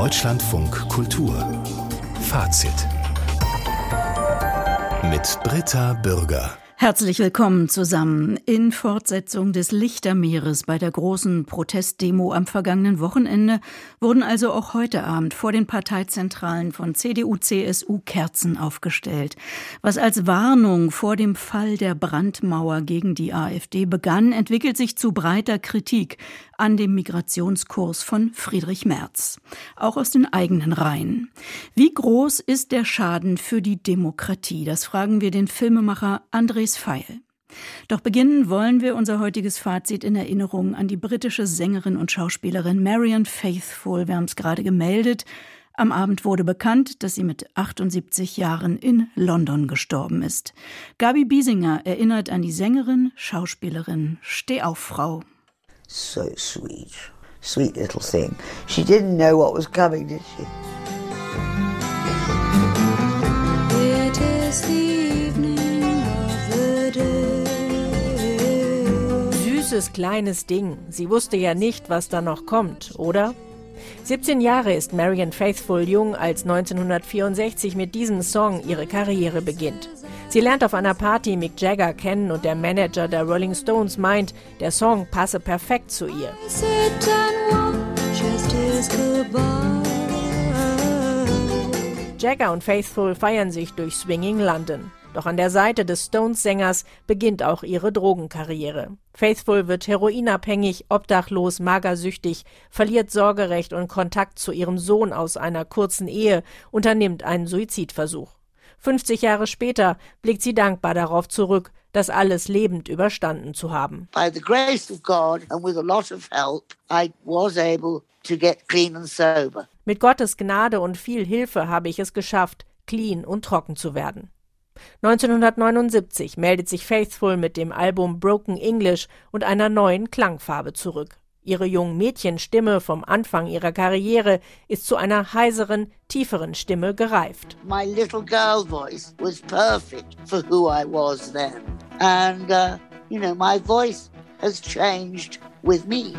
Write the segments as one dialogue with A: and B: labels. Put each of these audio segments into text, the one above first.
A: Deutschlandfunk Kultur Fazit mit Britta Bürger.
B: Herzlich willkommen zusammen. In Fortsetzung des Lichtermeeres bei der großen Protestdemo am vergangenen Wochenende wurden also auch heute Abend vor den Parteizentralen von CDU, CSU Kerzen aufgestellt. Was als Warnung vor dem Fall der Brandmauer gegen die AfD begann, entwickelt sich zu breiter Kritik an dem Migrationskurs von Friedrich Merz. Auch aus den eigenen Reihen. Wie groß ist der Schaden für die Demokratie? Das fragen wir den Filmemacher Andres Feil. Doch beginnen wollen wir unser heutiges Fazit in Erinnerung an die britische Sängerin und Schauspielerin Marianne Faithfull. Wir haben es gerade gemeldet. Am Abend wurde bekannt, dass sie mit 78 Jahren in London gestorben ist. Gabi Biesinger erinnert an die Sängerin, Schauspielerin, Steh-auf-Frau.
C: So sweet. Sweet little thing. She didn't know what was coming, did she?
D: It is the evening of the day. Süßes kleines Ding. Sie wusste ja nicht, was da noch kommt, oder? 17 Jahre ist Marianne Faithfull jung, als 1964 mit diesem Song ihre Karriere beginnt. Sie lernt auf einer Party Mick Jagger kennen und der Manager der Rolling Stones meint, der Song passe perfekt zu ihr. Jagger und Faithfull feiern sich durch Swinging London. Doch an der Seite des Stones-Sängers beginnt auch ihre Drogenkarriere. Faithfull wird heroinabhängig, obdachlos, magersüchtig, verliert Sorgerecht und Kontakt zu ihrem Sohn aus einer kurzen Ehe, unternimmt einen Suizidversuch. 50 Jahre später blickt sie dankbar darauf zurück, das alles lebend überstanden zu haben.
C: By the grace of God and with a lot of help, I was able to get clean and sober.
D: Mit Gottes Gnade und viel Hilfe habe ich es geschafft, clean und trocken zu werden. 1979 meldet sich Faithfull mit dem Album Broken English und einer neuen Klangfarbe zurück. Ihre Jungmädchenstimme vom Anfang ihrer Karriere ist zu einer heiseren, tieferen Stimme gereift.
C: My little girl voice was perfect for who I was then. And, my voice has changed with me.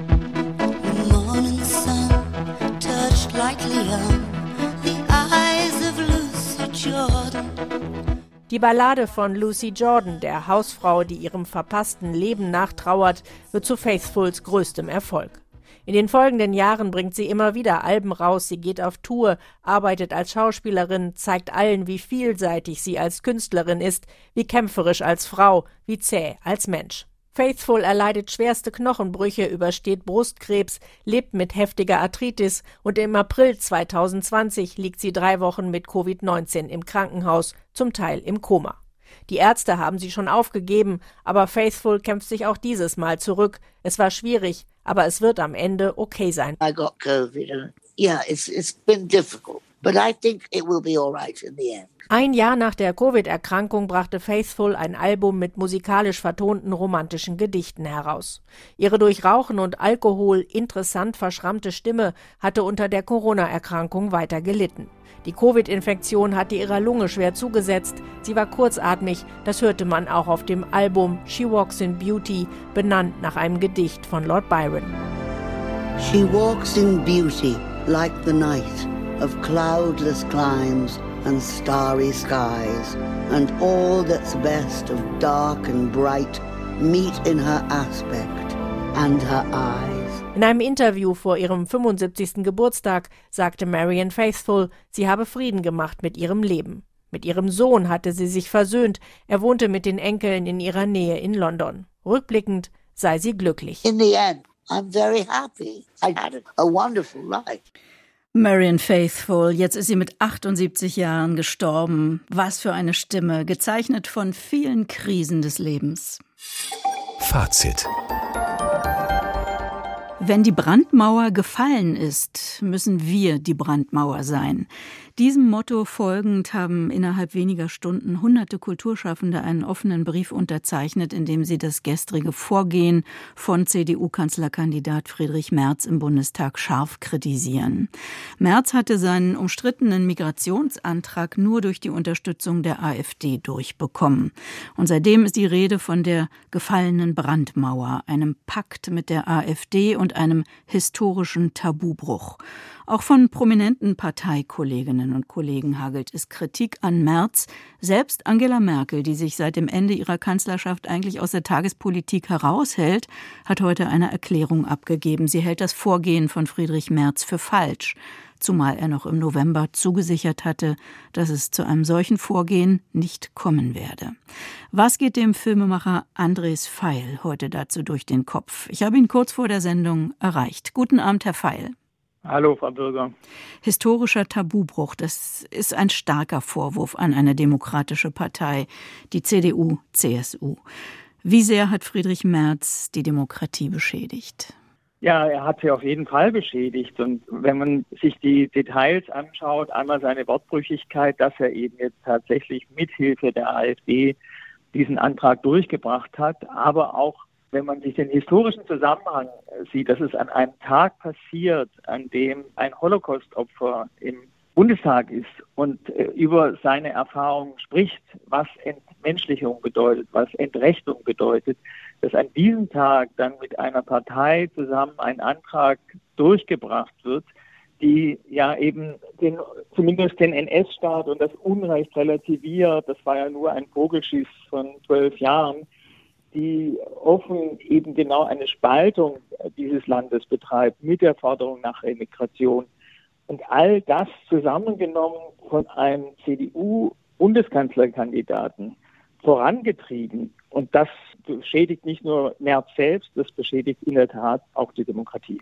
E: The morning sun touched lightly on the eyes of Lucy Jordan.
D: Die Ballade von Lucy Jordan, der Hausfrau, die ihrem verpassten Leben nachtrauert, wird zu Faithfulls größtem Erfolg. In den folgenden Jahren bringt sie immer wieder Alben raus, sie geht auf Tour, arbeitet als Schauspielerin, zeigt allen, wie vielseitig sie als Künstlerin ist, wie kämpferisch als Frau, wie zäh als Mensch. Faithfull erleidet schwerste Knochenbrüche, übersteht Brustkrebs, lebt mit heftiger Arthritis und im April 2020 liegt sie 3 Wochen mit Covid-19 im Krankenhaus, zum Teil im Koma. Die Ärzte haben sie schon aufgegeben, aber Faithfull kämpft sich auch dieses Mal zurück. Es war schwierig, aber es wird am Ende okay sein.
C: I got COVID and it's been difficult, but I think it will be all right in the end.
D: Ein Jahr nach der Covid-Erkrankung brachte Faithfull ein Album mit musikalisch vertonten romantischen Gedichten heraus. Ihre durch Rauchen und Alkohol interessant verschrammte Stimme hatte unter der Corona-Erkrankung weiter gelitten. Die Covid-Infektion hatte ihrer Lunge schwer zugesetzt, sie war kurzatmig, das hörte man auch auf dem Album She Walks in Beauty, benannt nach einem Gedicht von Lord Byron.
C: She walks in beauty like the night of cloudless climes and starry skies, and all that's best of dark and bright meet in her aspect and her eyes.
D: In einem Interview vor ihrem 75. Geburtstag sagte Marianne Faithfull, sie habe Frieden gemacht mit ihrem Leben. Mit ihrem Sohn hatte sie sich versöhnt, er wohnte mit den Enkeln in ihrer Nähe in London. Rückblickend sei sie glücklich.
C: In the end, I'm very happy. I had a wonderful life.
B: Marianne Faithfull, jetzt ist sie mit 78 Jahren gestorben. Was für eine Stimme, gezeichnet von vielen Krisen des Lebens.
A: Fazit.
B: Wenn die Brandmauer gefallen ist, müssen wir die Brandmauer sein. Diesem Motto folgend haben innerhalb weniger Stunden hunderte Kulturschaffende einen offenen Brief unterzeichnet, in dem sie das gestrige Vorgehen von CDU-Kanzlerkandidat Friedrich Merz im Bundestag scharf kritisieren. Merz hatte seinen umstrittenen Migrationsantrag nur durch die Unterstützung der AfD durchbekommen. Und seitdem ist die Rede von der gefallenen Brandmauer, einem Pakt mit der AfD und und einem historischen Tabubruch. Auch von prominenten Parteikolleginnen und Kollegen hagelt es Kritik an Merz. Selbst Angela Merkel, die sich seit dem Ende ihrer Kanzlerschaft eigentlich aus der Tagespolitik heraushält, hat heute eine Erklärung abgegeben. Sie hält das Vorgehen von Friedrich Merz für falsch, zumal er noch im November zugesichert hatte, dass es zu einem solchen Vorgehen nicht kommen werde. Was geht dem Filmemacher Andres Feil heute dazu durch den Kopf? Ich habe ihn kurz vor der Sendung erreicht. Guten Abend, Herr Feil.
F: Hallo, Frau Bürger.
B: Historischer Tabubruch, das ist ein starker Vorwurf an eine demokratische Partei, die CDU, CSU. Wie sehr hat Friedrich Merz die Demokratie beschädigt?
F: Ja, er hat sie auf jeden Fall beschädigt. Und wenn man sich die Details anschaut, einmal seine Wortbrüchigkeit, dass er eben jetzt tatsächlich mithilfe der AfD diesen Antrag durchgebracht hat, aber auch wenn man sich den historischen Zusammenhang sieht, dass es an einem Tag passiert, an dem ein Holocaust-Opfer im Bundestag ist und über seine Erfahrungen spricht, was Entmenschlichung bedeutet, was Entrechtung bedeutet, dass an diesem Tag dann mit einer Partei zusammen ein Antrag durchgebracht wird, die ja eben zumindest den NS-Staat und das Unrecht relativiert, das war ja nur ein Vogelschiss von 12 Jahren, die offen eben genau eine Spaltung dieses Landes betreibt mit der Forderung nach Remigration. Und all das zusammengenommen von einem CDU-Bundeskanzlerkandidaten vorangetrieben. Und das beschädigt nicht nur Merz selbst, das beschädigt in der Tat auch die Demokratie.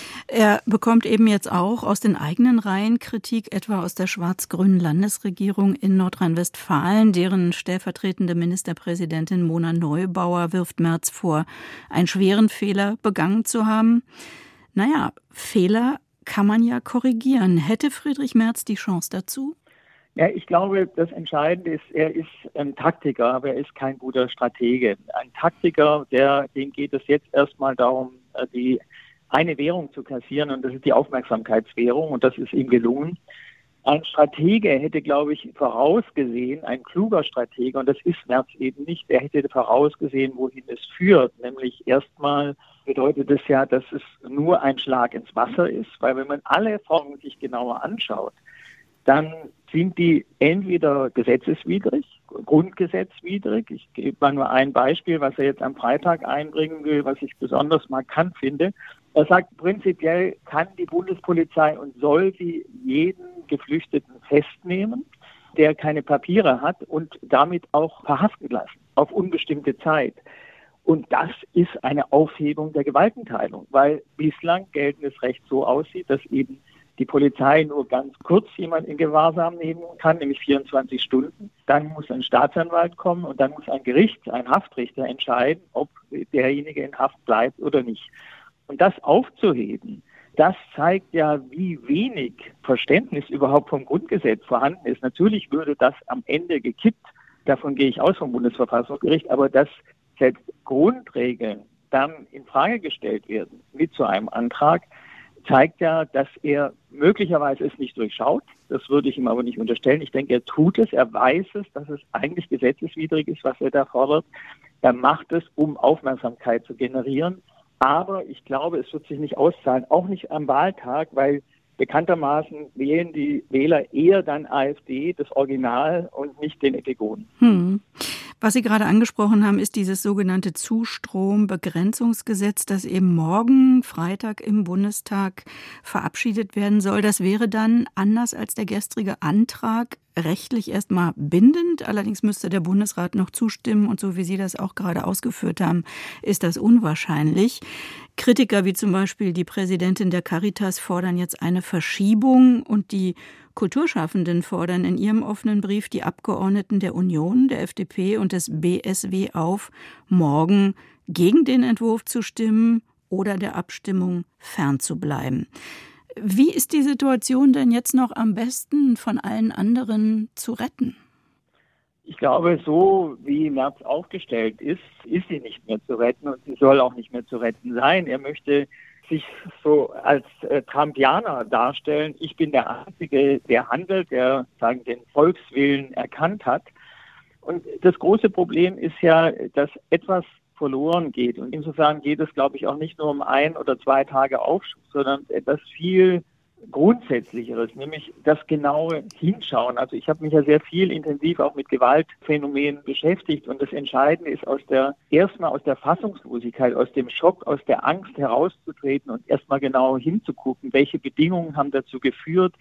B: Er bekommt eben jetzt auch aus den eigenen Reihen Kritik, etwa aus der schwarz-grünen Landesregierung in Nordrhein-Westfalen. Deren stellvertretende Ministerpräsidentin Mona Neubauer wirft Merz vor, einen schweren Fehler begangen zu haben. Naja, Fehler kann man ja korrigieren. Hätte Friedrich Merz die Chance dazu?
F: Ja, ich glaube, das Entscheidende ist, er ist ein Taktiker, aber er ist kein guter Stratege. Ein Taktiker, dem geht es jetzt erstmal darum, die eine Währung zu kassieren, und das ist die Aufmerksamkeitswährung, und das ist ihm gelungen. Ein Stratege hätte, glaube ich, vorausgesehen, ein kluger Stratege, und das ist Merz eben nicht, er hätte vorausgesehen, wohin es führt. Nämlich erstmal bedeutet es ja, dass es nur ein Schlag ins Wasser ist, weil wenn man alle Formen sich genauer anschaut, dann sind die entweder gesetzeswidrig, grundgesetzwidrig. Ich gebe mal nur ein Beispiel, was er jetzt am Freitag einbringen will, was ich besonders markant finde. Er sagt, prinzipiell kann die Bundespolizei und soll sie jeden Geflüchteten festnehmen, der keine Papiere hat, und damit auch verhaften lassen, auf unbestimmte Zeit. Und das ist eine Aufhebung der Gewaltenteilung, weil bislang geltendes Recht so aussieht, dass eben die Polizei nur ganz kurz jemand in Gewahrsam nehmen kann, nämlich 24 Stunden. Dann muss ein Staatsanwalt kommen und dann muss ein Gericht, ein Haftrichter entscheiden, ob derjenige in Haft bleibt oder nicht. Und das aufzuheben, das zeigt ja, wie wenig Verständnis überhaupt vom Grundgesetz vorhanden ist. Natürlich würde das am Ende gekippt, davon gehe ich aus vom Bundesverfassungsgericht, aber dass selbst Grundregeln dann in Frage gestellt werden mit so einem Antrag, zeigt ja, dass er möglicherweise es nicht durchschaut. Das würde ich ihm aber nicht unterstellen. Ich denke, er tut es, er weiß es, dass es eigentlich gesetzeswidrig ist, was er da fordert. Er macht es, um Aufmerksamkeit zu generieren. Aber ich glaube, es wird sich nicht auszahlen, auch nicht am Wahltag, weil bekanntermaßen wählen die Wähler eher dann AfD, das Original, und nicht den Epigonen.
B: Was Sie gerade angesprochen haben, ist dieses sogenannte Zustrombegrenzungsgesetz, das eben morgen, Freitag, im Bundestag verabschiedet werden soll. Das wäre dann, anders als der gestrige Antrag, rechtlich erstmal bindend. Allerdings müsste der Bundesrat noch zustimmen. Und so wie Sie das auch gerade ausgeführt haben, ist das unwahrscheinlich. Kritiker wie zum Beispiel die Präsidentin der Caritas fordern jetzt eine Verschiebung, und die Kulturschaffenden fordern in ihrem offenen Brief die Abgeordneten der Union, der FDP und des BSW auf, morgen gegen den Entwurf zu stimmen oder der Abstimmung fernzubleiben. Wie ist die Situation denn jetzt noch am besten von allen anderen zu retten?
F: Ich glaube, so wie Merz aufgestellt ist, ist sie nicht mehr zu retten, und sie soll auch nicht mehr zu retten sein. Er möchte sich so als Trumpianer darstellen. Ich bin der Einzige, der handelt, der den Volkswillen erkannt hat. Und das große Problem ist ja, dass etwas verloren geht. Und insofern geht es, glaube ich, auch nicht nur um 1 oder 2 Tage Aufschub, sondern etwas viel Grundsätzlicheres, nämlich das genaue Hinschauen. Also ich habe mich ja sehr viel intensiv auch mit Gewaltphänomenen beschäftigt und das Entscheidende ist, erstmal aus der Fassungslosigkeit, aus dem Schock, aus der Angst herauszutreten und erstmal genau hinzugucken, welche Bedingungen haben dazu geführt,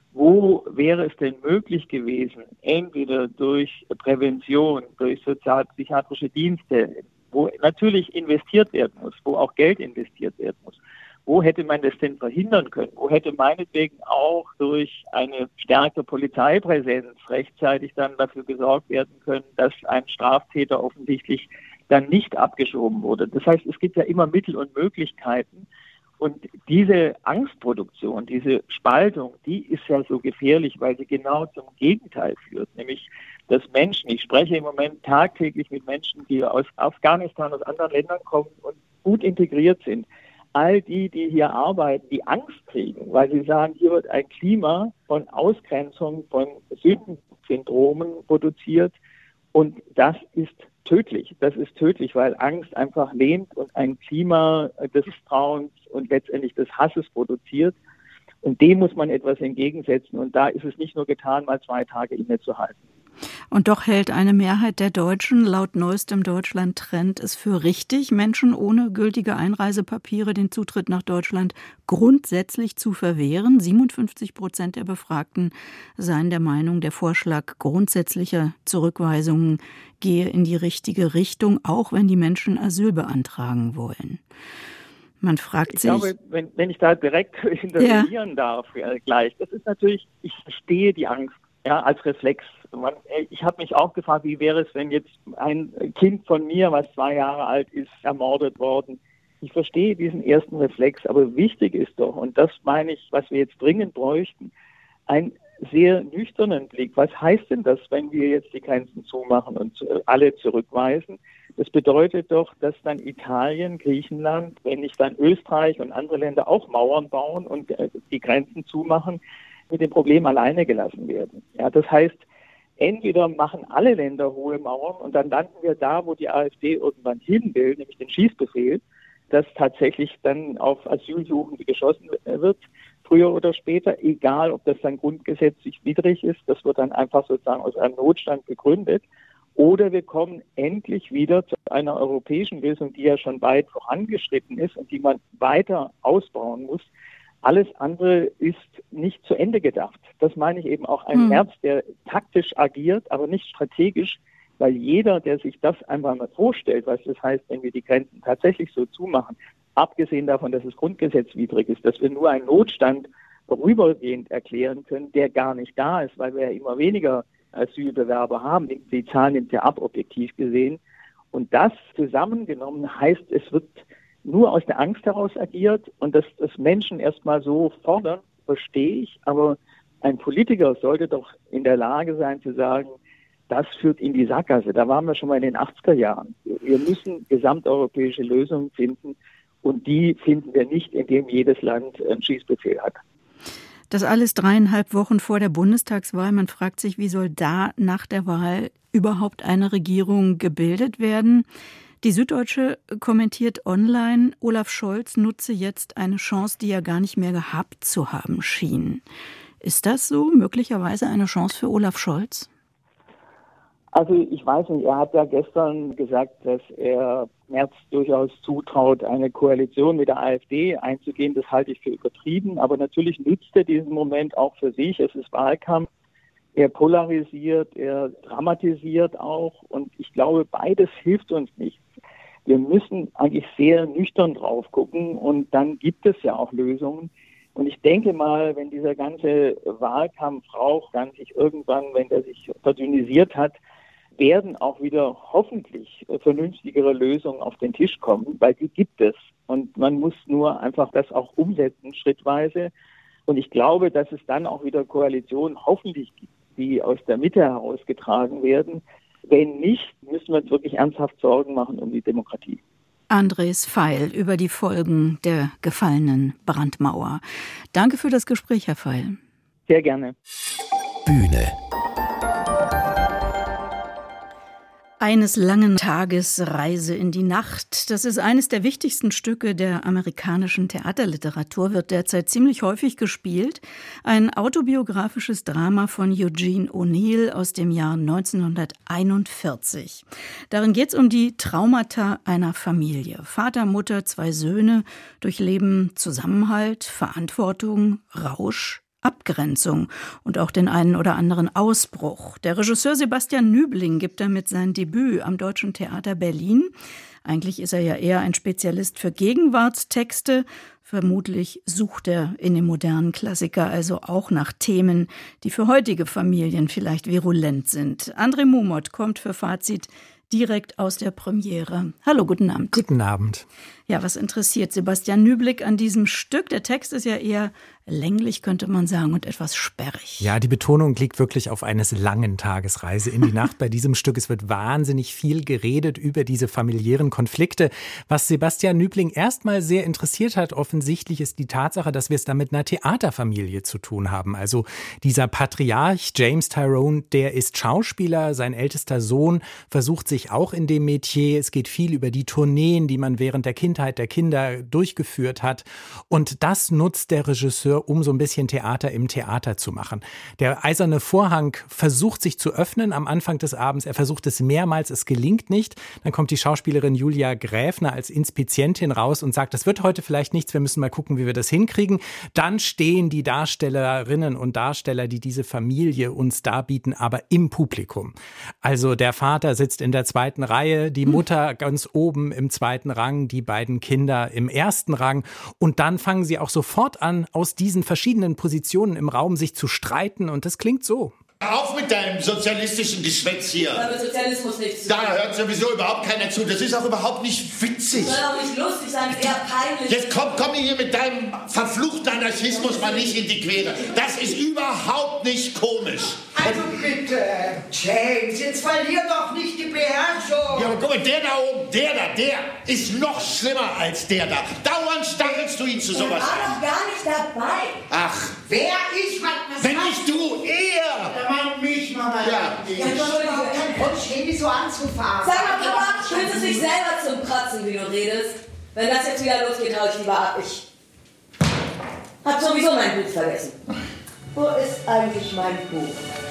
F: wo wäre es denn möglich gewesen, entweder durch Prävention, durch sozialpsychiatrische Dienste, wo natürlich investiert werden muss, wo auch Geld investiert werden muss. Wo hätte man das denn verhindern können? Wo hätte meinetwegen auch durch eine stärkere Polizeipräsenz rechtzeitig dann dafür gesorgt werden können, dass ein Straftäter offensichtlich dann nicht abgeschoben wurde? Das heißt, es gibt ja immer Mittel und Möglichkeiten. Und diese Angstproduktion, diese Spaltung, die ist ja so gefährlich, weil sie genau zum Gegenteil führt. Nämlich, dass Menschen, ich spreche im Moment tagtäglich mit Menschen, die aus Afghanistan, aus anderen Ländern kommen und gut integriert sind. All die hier arbeiten, die Angst kriegen, weil sie sagen, hier wird ein Klima von Ausgrenzung, von Sündensyndromen produziert und das ist tödlich. Das ist tödlich, weil Angst einfach lähmt und ein Klima des Misstrauens und letztendlich des Hasses produziert. Und dem muss man etwas entgegensetzen. Und da ist es nicht nur getan, mal 2 Tage innezuhalten.
B: Und doch hält eine Mehrheit der Deutschen laut neuestem Deutschland-Trend es für richtig, Menschen ohne gültige Einreisepapiere den Zutritt nach Deutschland grundsätzlich zu verwehren. 57% der Befragten seien der Meinung, der Vorschlag grundsätzlicher Zurückweisungen gehe in die richtige Richtung, auch wenn die Menschen Asyl beantragen wollen. Man fragt sich...
F: Ich glaube, wenn ich da direkt intervenieren darf gleich, das ist natürlich, ich verstehe die Angst. Ja, als Reflex. Ich habe mich auch gefragt, wie wäre es, wenn jetzt ein Kind von mir, was 2 Jahre alt ist, ermordet worden. Ich verstehe diesen ersten Reflex, aber wichtig ist doch, und das meine ich, was wir jetzt dringend bräuchten, einen sehr nüchternen Blick. Was heißt denn das, wenn wir jetzt die Grenzen zumachen und alle zurückweisen? Das bedeutet doch, dass dann Italien, Griechenland, wenn nicht dann Österreich und andere Länder auch Mauern bauen und die Grenzen zumachen, mit dem Problem alleine gelassen werden. Ja, das heißt, entweder machen alle Länder hohe Mauern und dann landen wir da, wo die AfD irgendwann hin will, nämlich den Schießbefehl, dass tatsächlich dann auf Asylsuchende geschossen wird, früher oder später, egal ob das dann grundgesetzlich widrig ist, das wird dann einfach sozusagen aus einem Notstand begründet. Oder wir kommen endlich wieder zu einer europäischen Lösung, die ja schon weit vorangeschritten ist und die man weiter ausbauen muss. Alles andere ist nicht zu Ende gedacht. Das meine ich eben auch ein Merz, der taktisch agiert, aber nicht strategisch, weil jeder, der sich das einfach mal vorstellt, was das heißt, wenn wir die Grenzen tatsächlich so zumachen, abgesehen davon, dass es grundgesetzwidrig ist, dass wir nur einen Notstand vorübergehend erklären können, der gar nicht da ist, weil wir ja immer weniger Asylbewerber haben. Die Zahlen nimmt ja ab, objektiv gesehen. Und das zusammengenommen heißt, es wird nur aus der Angst heraus agiert und dass das Menschen erstmal so fordern, verstehe ich, aber ein Politiker sollte doch in der Lage sein zu sagen, das führt in die Sackgasse. Da waren wir schon mal in den 80er Jahren. Wir müssen gesamteuropäische Lösungen finden und die finden wir nicht, indem jedes Land einen Schießbefehl hat.
B: Das alles 3,5 Wochen vor der Bundestagswahl. Man fragt sich, wie soll da nach der Wahl überhaupt eine Regierung gebildet werden? Die Süddeutsche kommentiert online, Olaf Scholz nutze jetzt eine Chance, die er gar nicht mehr gehabt zu haben schien. Ist das so möglicherweise eine Chance für Olaf Scholz?
F: Also ich weiß nicht, er hat ja gestern gesagt, dass er Merz durchaus zutraut, eine Koalition mit der AfD einzugehen. Das halte ich für übertrieben, aber natürlich nützt er diesen Moment auch für sich. Es ist Wahlkampf. Er polarisiert, er dramatisiert auch und ich glaube, beides hilft uns nicht. Wir müssen eigentlich sehr nüchtern drauf gucken und dann gibt es ja auch Lösungen. Und ich denke mal, wenn dieser ganze Wahlkampfrauch dann sich irgendwann, wenn der sich verdünnisiert hat, werden auch wieder hoffentlich vernünftigere Lösungen auf den Tisch kommen, weil die gibt es. Und man muss nur einfach das auch umsetzen, schrittweise. Und ich glaube, dass es dann auch wieder Koalitionen hoffentlich gibt, die aus der Mitte herausgetragen werden. Wenn nicht, müssen wir uns wirklich ernsthaft Sorgen machen um die Demokratie.
B: Andres Feil über die Folgen der gefallenen Brandmauer. Danke für das Gespräch, Herr Feil.
F: Sehr gerne.
A: Bühne.
B: Eines langen Tages Reise in die Nacht. Das ist eines der wichtigsten Stücke der amerikanischen Theaterliteratur, wird derzeit ziemlich häufig gespielt. Ein autobiografisches Drama von Eugene O'Neill aus dem Jahr 1941. Darin geht es um die Traumata einer Familie. Vater, Mutter, 2 Söhne durchleben Zusammenhalt, Verantwortung, Rausch, Abgrenzung und auch den einen oder anderen Ausbruch. Der Regisseur Sebastian Nübling gibt damit sein Debüt am Deutschen Theater Berlin. Eigentlich ist er ja eher ein Spezialist für Gegenwartstexte. Vermutlich sucht er in dem modernen Klassiker also auch nach Themen, die für heutige Familien vielleicht virulent sind. André Mumot kommt für Fazit direkt aus der Premiere. Hallo, guten Abend.
G: Guten Abend.
B: Ja, was interessiert Sebastian Nübling an diesem Stück? Der Text ist ja eher länglich, könnte man sagen, und etwas sperrig.
G: Ja, die Betonung liegt wirklich auf eines langen Tages Reise in die Nacht bei diesem Stück. Es wird wahnsinnig viel geredet über diese familiären Konflikte. Was Sebastian Nübling erstmal sehr interessiert hat, offensichtlich, ist die Tatsache, dass wir es da mit einer Theaterfamilie zu tun haben. Also dieser Patriarch James Tyrone, der ist Schauspieler, sein ältester Sohn versucht sich auch in dem Metier. Es geht viel über die Tourneen, die man während der Kindheit der Kinder durchgeführt hat. Und das nutzt der Regisseur, um so ein bisschen Theater im Theater zu machen. Der eiserne Vorhang versucht sich zu öffnen am Anfang des Abends. Er versucht es mehrmals, es gelingt nicht. Dann kommt die Schauspielerin Julia Gräfner als Inspizientin raus und sagt, das wird heute vielleicht nichts, wir müssen mal gucken, wie wir das hinkriegen. Dann stehen die Darstellerinnen und Darsteller, die diese Familie uns darbieten, aber im Publikum. Also der Vater sitzt in der 2. Reihe, die Mutter ganz oben im 2. Rang, die beiden Kinder im 1. Rang. Und dann fangen sie auch sofort an, aus diesen verschiedenen Positionen im Raum sich zu streiten. Und das klingt so.
H: Auf mit deinem sozialistischen Geschwätz hier.
I: Da wird Sozialismus nichts.
H: Da hört sowieso überhaupt keiner zu. Das ist auch überhaupt nicht witzig.
I: Das soll auch nicht lustig sein, ist eher peinlich.
H: Jetzt komm mir hier mit deinem verfluchten Anarchismus mal nicht in die Quere. Das ist überhaupt nicht komisch.
J: Also bitte, James, jetzt verlier doch nicht die Beherrschung.
H: Ja, aber guck mal, der da oben, der ist noch schlimmer als der da. Dauernd stachelst du ihn zu sowas
I: an.
H: an.
I: Ich war doch gar nicht dabei.
H: Ach,
J: wer ich, was
H: wenn nicht du, er.
J: Der meint mich, Mama.
H: Ja.
J: Ich habe überhaupt keinen Grund, Chemie so anzufahren.
I: Sag mal, Papa, fühlst du dich selber zum Kratzen, wie du redest? Wenn das jetzt wieder losgeht, hau ich lieber ab. Ich hab sowieso mein Buch vergessen. Wo ist eigentlich mein Buch?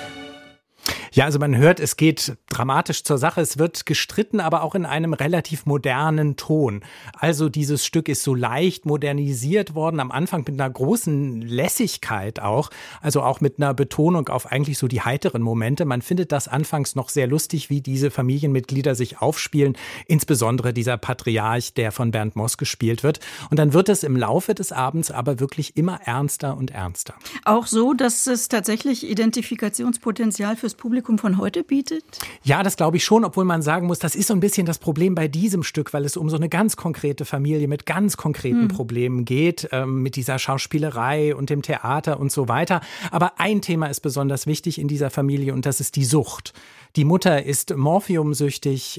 G: Ja, also man hört, es geht dramatisch zur Sache. Es wird gestritten, aber auch in einem relativ modernen Ton. Also dieses Stück ist so leicht modernisiert worden, am Anfang mit einer großen Lässigkeit auch. Also auch mit einer Betonung auf eigentlich so die heiteren Momente. Man findet das anfangs noch sehr lustig, wie diese Familienmitglieder sich aufspielen. Insbesondere dieser Patriarch, der von Bernd Moss gespielt wird. Und dann wird es im Laufe des Abends aber wirklich immer ernster und ernster.
B: Auch so, dass es tatsächlich Identifikationspotenzial fürs Publikum von heute bietet?
G: Ja, das glaube ich schon, obwohl man sagen muss, das ist so ein bisschen das Problem bei diesem Stück, weil es um so eine ganz konkrete Familie mit ganz konkreten Problemen geht, mit dieser Schauspielerei und dem Theater und so weiter. Aber ein Thema ist besonders wichtig in dieser Familie und das ist die Sucht. Die Mutter ist morphiumsüchtig,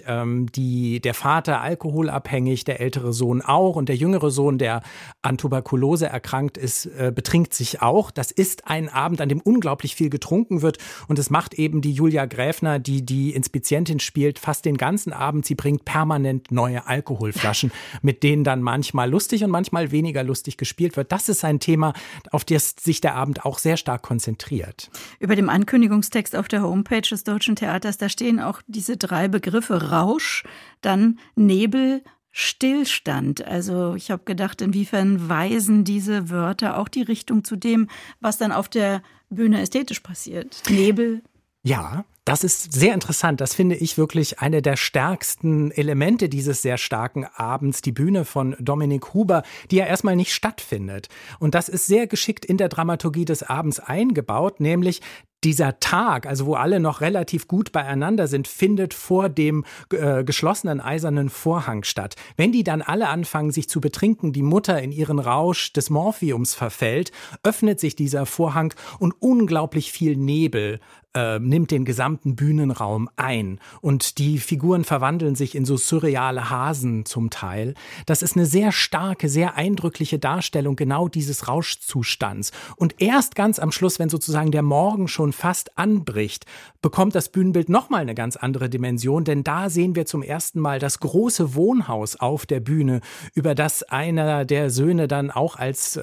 G: der Vater alkoholabhängig, der ältere Sohn auch und der jüngere Sohn, der an Tuberkulose erkrankt ist, betrinkt sich auch. Das ist ein Abend, an dem unglaublich viel getrunken wird und es macht eben die Julia Gräfner, die Inspizientin spielt, fast den ganzen Abend. Sie bringt permanent neue Alkoholflaschen, mit denen dann manchmal lustig und manchmal weniger lustig gespielt wird. Das ist ein Thema, auf das sich der Abend auch sehr stark konzentriert.
B: Über dem Ankündigungstext auf der Homepage des Deutschen Theaters, da stehen auch diese 3 Begriffe: Rausch, dann Nebel, Stillstand. Also ich habe gedacht, inwiefern weisen diese Wörter auch die Richtung zu dem, was dann auf der Bühne ästhetisch passiert? Nebel.
G: Ja, das ist sehr interessant. Das finde ich wirklich eine der stärksten Elemente dieses sehr starken Abends, die Bühne von Dominik Huber, die ja erstmal nicht stattfindet. Und das ist sehr geschickt in der Dramaturgie des Abends eingebaut, nämlich dieser Tag, also wo alle noch relativ gut beieinander sind, findet vor dem geschlossenen eisernen Vorhang statt. Wenn die dann alle anfangen, sich zu betrinken, die Mutter in ihren Rausch des Morphiums verfällt, öffnet sich dieser Vorhang und unglaublich viel Nebel nimmt den gesamten Bühnenraum ein und die Figuren verwandeln sich in so surreale Hasen zum Teil. Das ist eine sehr starke, sehr eindrückliche Darstellung genau dieses Rauschzustands. Und erst ganz am Schluss, wenn sozusagen der Morgen schon fast anbricht, bekommt das Bühnenbild nochmal eine ganz andere Dimension, denn da sehen wir zum ersten Mal das große Wohnhaus auf der Bühne, über das einer der Söhne dann auch als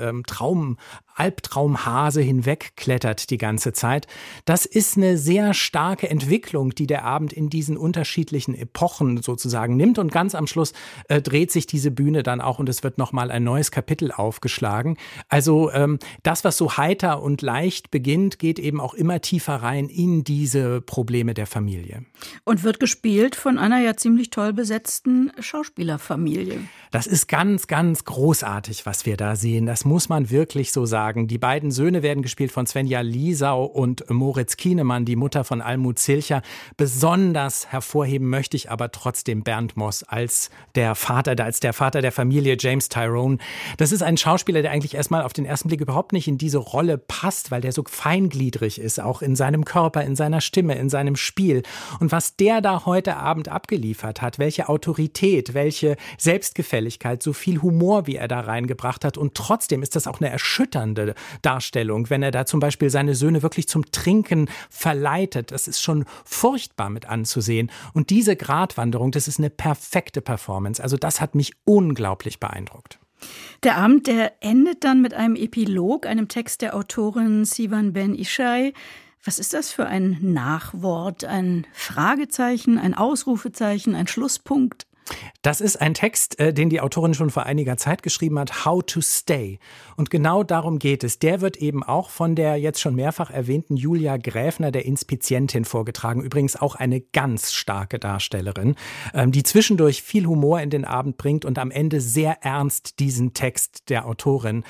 G: Albtraumhase hinwegklettert die ganze Zeit. Das ist eine sehr starke Entwicklung, die der Abend in diesen unterschiedlichen Epochen sozusagen nimmt. Und ganz am Schluss dreht sich diese Bühne dann auch und es wird nochmal ein neues Kapitel aufgeschlagen. Also das, was so heiter und leicht beginnt, geht eben auch immer tiefer rein in diese Probleme der Familie.
B: Und wird gespielt von einer ja ziemlich toll besetzten Schauspielerfamilie.
G: Das ist ganz, ganz großartig, was wir da sehen. Das muss man wirklich so sagen. Die beiden Söhne werden gespielt von Svenja Lisau und Moritz Kienemann, die Mutter von Almut Zilcher. Besonders hervorheben möchte ich aber trotzdem Bernd Moss als der Vater der Familie, James Tyrone. Das ist ein Schauspieler, der eigentlich erstmal auf den ersten Blick überhaupt nicht in diese Rolle passt, weil der so feingliedrig ist, auch in seinem Körper, in seiner Stimme, in seinem Spiel. Und was der da heute Abend abgeliefert hat, welche Autorität, welche Selbstgefälligkeit, so viel Humor, wie er da reingebracht hat. Und trotzdem ist das auch eine erschütternde Darstellung, wenn er da zum Beispiel seine Söhne wirklich zum Trinken verleitet. Das ist schon furchtbar mit anzusehen. Und diese Gratwanderung, das ist eine perfekte Performance. Also das hat mich unglaublich beeindruckt.
B: Der Abend, der endet dann mit einem Epilog, einem Text der Autorin Sivan Ben Ishai. Was ist das für ein Nachwort, ein Fragezeichen, ein Ausrufezeichen, ein Schlusspunkt?
G: Das ist ein Text, den die Autorin schon vor einiger Zeit geschrieben hat, How to Stay. Und genau darum geht es. Der wird eben auch von der jetzt schon mehrfach erwähnten Julia Gräfner, der Inspizientin, vorgetragen. Übrigens auch eine ganz starke Darstellerin, die zwischendurch viel Humor in den Abend bringt und am Ende sehr ernst diesen Text der Autorin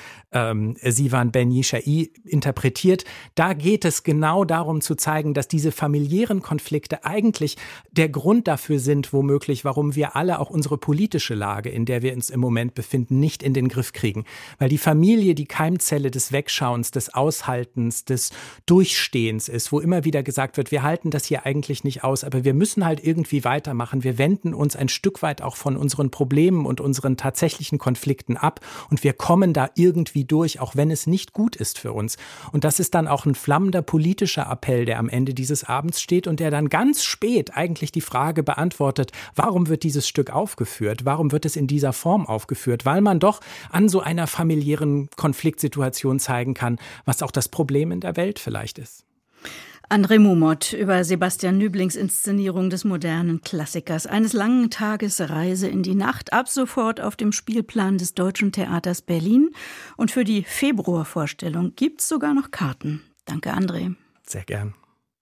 G: Sivan Ben Ishai interpretiert. Da geht es genau darum zu zeigen, dass diese familiären Konflikte eigentlich der Grund dafür sind, womöglich, warum wir alle auch unsere politische Lage, in der wir uns im Moment befinden, nicht in den Griff kriegen. Weil die Familie die Keimzelle des Wegschauens, des Aushaltens, des Durchstehens ist, wo immer wieder gesagt wird, wir halten das hier eigentlich nicht aus, aber wir müssen halt irgendwie weitermachen. Wir wenden uns ein Stück weit auch von unseren Problemen und unseren tatsächlichen Konflikten ab und wir kommen da irgendwie durch, auch wenn es nicht gut ist für uns. Und das ist dann auch ein flammender politischer Appell, der am Ende dieses Abends steht und der dann ganz spät eigentlich die Frage beantwortet, warum wird dieses Stück aufgeführt? Warum wird es in dieser Form aufgeführt? Weil man doch an so einer familiären Konfliktsituation zeigen kann, was auch das Problem in der Welt vielleicht ist.
B: André Momot über Sebastian Nüblings Inszenierung des modernen Klassikers, eines langen Tages Reise in die Nacht, ab sofort auf dem Spielplan des Deutschen Theaters Berlin. Und für die Februarvorstellung gibt's sogar noch Karten. Danke, André.
G: Sehr gern.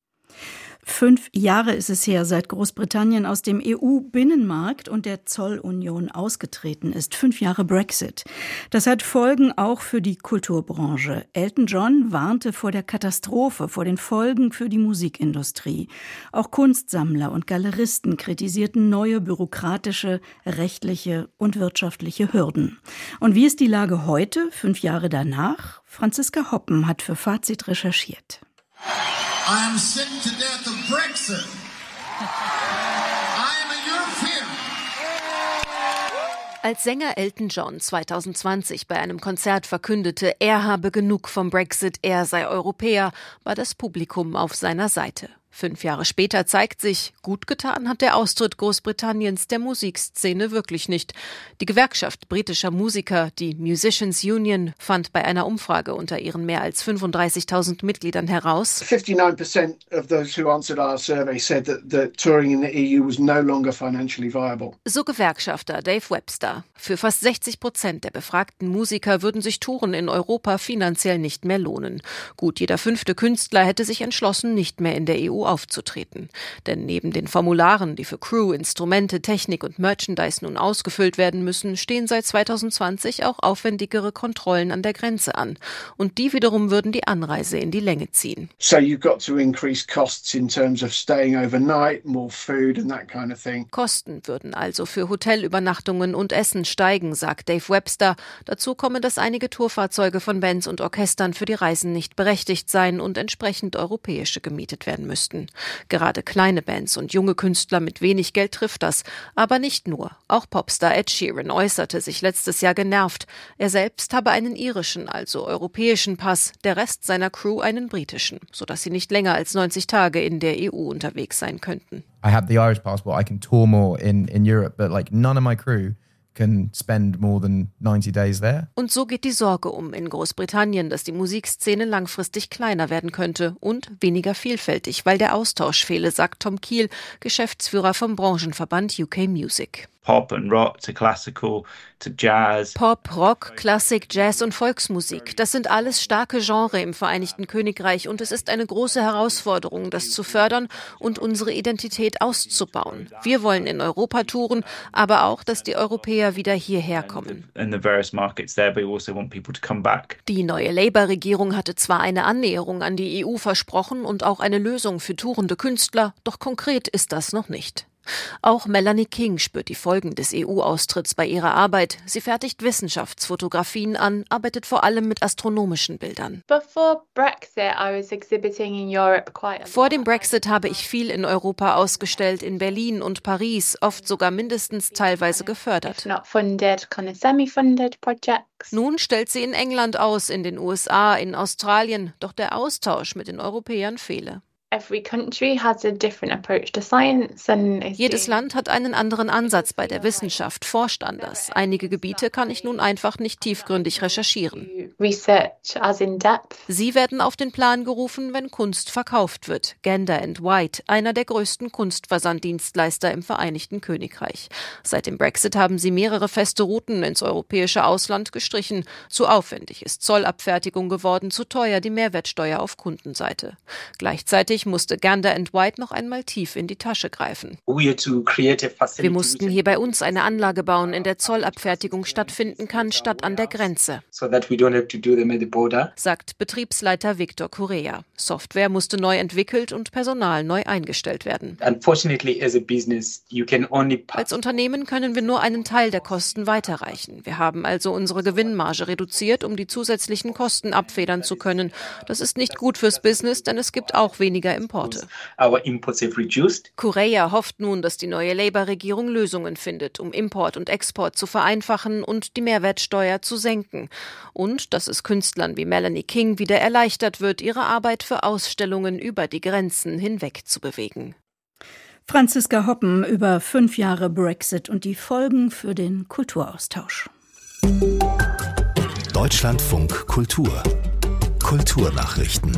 B: 5 Jahre ist es her, seit Großbritannien aus dem EU-Binnenmarkt und der Zollunion ausgetreten ist. 5 Jahre Brexit. Das hat Folgen auch für die Kulturbranche. Elton John warnte vor der Katastrophe, vor den Folgen für die Musikindustrie. Auch Kunstsammler und Galeristen kritisierten neue bürokratische, rechtliche und wirtschaftliche Hürden. Und wie ist die Lage heute, 5 Jahre danach? Franziska Hoppen hat für Fazit recherchiert.
H: I am sick to death of Brexit. I am a European.
K: Als Sänger Elton John 2020 bei einem Konzert verkündete, er habe genug vom Brexit, er sei Europäer, war das Publikum auf seiner Seite. 5 Jahre später zeigt sich, gut getan hat der Austritt Großbritanniens der Musikszene wirklich nicht. Die Gewerkschaft britischer Musiker, die Musicians Union, fand bei einer Umfrage unter ihren mehr als 35.000 Mitgliedern heraus,
L: 59% of those who answered our survey said that touring in the EU was no longer financially viable.
K: So Gewerkschafter Dave Webster. Für fast 60% der befragten Musiker würden sich Touren in Europa finanziell nicht mehr lohnen. Gut jeder 5. Künstler hätte sich entschlossen, nicht mehr in der EU EU aufzutreten. Denn neben den Formularen, die für Crew, Instrumente, Technik und Merchandise nun ausgefüllt werden müssen, stehen seit 2020 auch aufwendigere Kontrollen an der Grenze an. Und die wiederum würden die Anreise in die Länge ziehen.
L: So you've got to increase costs in terms of staying overnight, more food and that kind of thing.
K: Kosten würden also für Hotelübernachtungen und Essen steigen, sagt Dave Webster. Dazu komme, dass einige Tourfahrzeuge von Bands und Orchestern für die Reisen nicht berechtigt seien und entsprechend europäische gemietet werden müssten. Gerade kleine Bands und junge Künstler mit wenig Geld trifft das. Aber nicht nur. Auch Popstar Ed Sheeran äußerte sich letztes Jahr genervt. Er selbst habe einen irischen, also europäischen Pass, der Rest seiner Crew einen britischen, sodass sie nicht länger als 90 Tage in der EU unterwegs sein könnten.
M: I have the Irish passport, I can tour more in Europe, but like none of my crew can spend more than 90 days there.
K: Und so geht die Sorge in Großbritannien, dass die Musikszene langfristig kleiner werden könnte und weniger vielfältig, weil der Austausch fehle, sagt Tom Keel, Geschäftsführer vom Branchenverband UK Music.
N: Pop and Rock to Classical to Jazz.
K: Pop, Rock, Klassik, Jazz und Volksmusik. Das sind alles starke Genres im Vereinigten Königreich und es ist eine große Herausforderung, das zu fördern und unsere Identität auszubauen. Wir wollen in Europa touren, aber auch, dass die Europäer wieder hierher kommen. Die neue Labour-Regierung hatte zwar eine Annäherung an die EU versprochen und auch eine Lösung für tourende Künstler, doch konkret ist das noch nicht. Auch Melanie King spürt die Folgen des EU-Austritts bei ihrer Arbeit. Sie fertigt Wissenschaftsfotografien an, arbeitet vor allem mit astronomischen Bildern. Vor dem Brexit habe ich viel in Europa ausgestellt, in Berlin und Paris, oft sogar mindestens teilweise gefördert. Nun stellt sie in England aus, in den USA, in Australien, doch der Austausch mit den Europäern fehle. Jedes Land hat einen anderen Ansatz bei der Wissenschaft, forscht anders. Einige Gebiete kann ich nun einfach nicht tiefgründig recherchieren. Sie werden auf den Plan gerufen, wenn Kunst verkauft wird. Gander & White, einer der größten Kunstversanddienstleister im Vereinigten Königreich. Seit dem Brexit haben sie mehrere feste Routen ins europäische Ausland gestrichen. Zu aufwendig ist Zollabfertigung geworden, zu teuer die Mehrwertsteuer auf Kundenseite. Gleichzeitig musste Gander & White noch einmal tief in die Tasche greifen. Wir mussten hier bei uns eine Anlage bauen, in der Zollabfertigung stattfinden kann, statt an der Grenze, sagt Betriebsleiter Victor Correa. Software musste neu entwickelt und Personal neu eingestellt werden. Als Unternehmen können wir nur einen Teil der Kosten weiterreichen. Wir haben also unsere Gewinnmarge reduziert, um die zusätzlichen Kosten abfedern zu können. Das ist nicht gut fürs Business, denn es gibt auch weniger Importe. Correa hofft nun, dass die neue Labour-Regierung Lösungen findet, um Import und Export zu vereinfachen und die Mehrwertsteuer zu senken. Und dass es Künstlern wie Melanie King wieder erleichtert wird, ihre Arbeit für Ausstellungen über die Grenzen hinweg zu bewegen.
B: Franziska Hoppen über 5 Jahre Brexit und die Folgen für den Kulturaustausch.
A: Deutschlandfunk Kultur. Kulturnachrichten.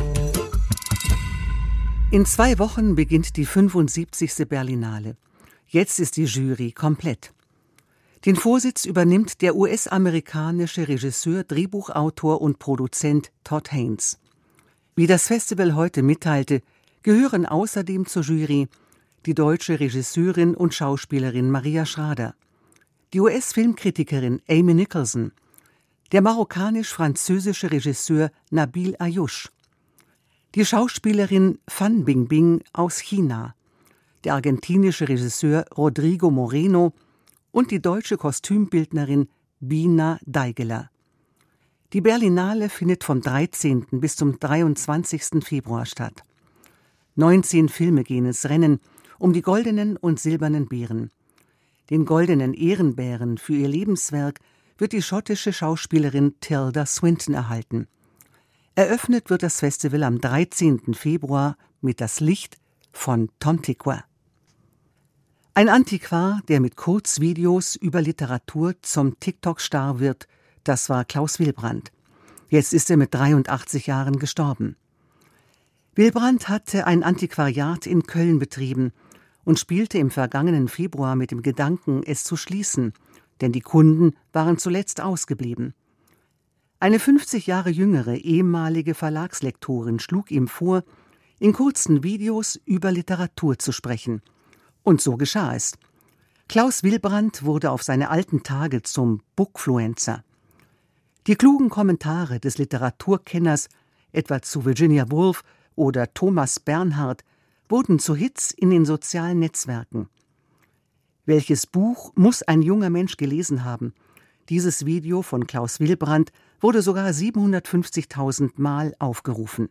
O: In 2 Wochen beginnt die 75. Berlinale. Jetzt ist die Jury komplett. Den Vorsitz übernimmt der US-amerikanische Regisseur, Drehbuchautor und Produzent Todd Haynes. Wie das Festival heute mitteilte, gehören außerdem zur Jury die deutsche Regisseurin und Schauspielerin Maria Schrader, die US-Filmkritikerin Amy Nicholson, der marokkanisch-französische Regisseur Nabil Ayouch, die Schauspielerin Fan Bingbing aus China, der argentinische Regisseur Rodrigo Moreno und die deutsche Kostümbildnerin Bina Daigeler. Die Berlinale findet vom 13. bis zum 23. Februar statt. 19 Filme gehen ins Rennen um die goldenen und silbernen Beeren. Den goldenen Ehrenbären für ihr Lebenswerk wird die schottische Schauspielerin Tilda Swinton erhalten. Eröffnet wird das Festival am 13. Februar mit Das Licht von Tontiqua. Ein Antiquar, der mit Kurzvideos über Literatur zum TikTok-Star wird, das war Klaus Wilbrandt. Jetzt ist er mit 83 Jahren gestorben. Wilbrandt hatte ein Antiquariat in Köln betrieben und spielte im vergangenen Februar mit dem Gedanken, es zu schließen, denn die Kunden waren zuletzt ausgeblieben. Eine 50 Jahre jüngere ehemalige Verlagslektorin schlug ihm vor, in kurzen Videos über Literatur zu sprechen. Und so geschah es. Klaus Wilbrandt wurde auf seine alten Tage zum Bookfluencer. Die klugen Kommentare des Literaturkenners, etwa zu Virginia Woolf oder Thomas Bernhard, wurden zu Hits in den sozialen Netzwerken. Welches Buch muss ein junger Mensch gelesen haben? Dieses Video von Klaus Wilbrandt wurde sogar 750.000 Mal aufgerufen.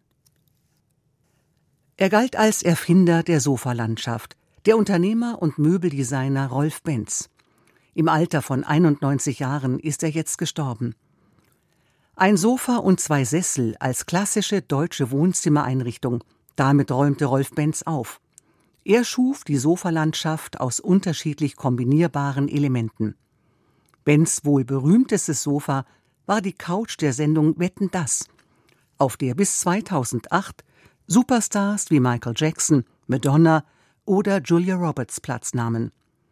O: Er galt als Erfinder der Sofalandschaft, der Unternehmer und Möbeldesigner Rolf Benz. Im Alter von 91 Jahren ist er jetzt gestorben. Ein Sofa und 2 Sessel als klassische deutsche Wohnzimmereinrichtung, damit räumte Rolf Benz auf. Er schuf die Sofalandschaft aus unterschiedlich kombinierbaren Elementen. Benz' wohl berühmtestes Sofa war die Couch der Sendung Wetten, dass?, auf der bis 2008 Superstars wie Michael Jackson, Madonna oder Julia Roberts Platz nahmen.